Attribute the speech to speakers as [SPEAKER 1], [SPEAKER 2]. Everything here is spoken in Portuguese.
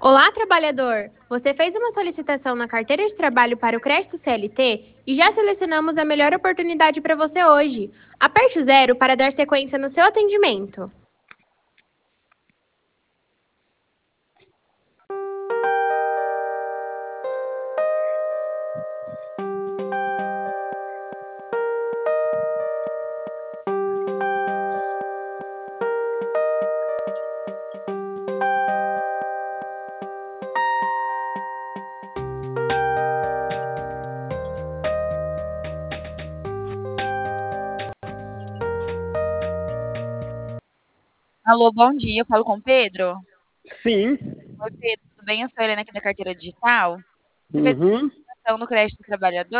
[SPEAKER 1] Olá, trabalhador! Você fez uma solicitação na carteira de trabalho para o crédito CLT e já selecionamos a melhor oportunidade para você hoje. Aperte o zero para dar sequência no seu atendimento.
[SPEAKER 2] Alô, bom dia. Eu falo com o Pedro.
[SPEAKER 3] Sim.
[SPEAKER 2] Oi, Pedro, tudo bem? Eu sou a Helena aqui da Carteira Digital. Você fez
[SPEAKER 3] Uhum.
[SPEAKER 2] uma ação no crédito do trabalhador?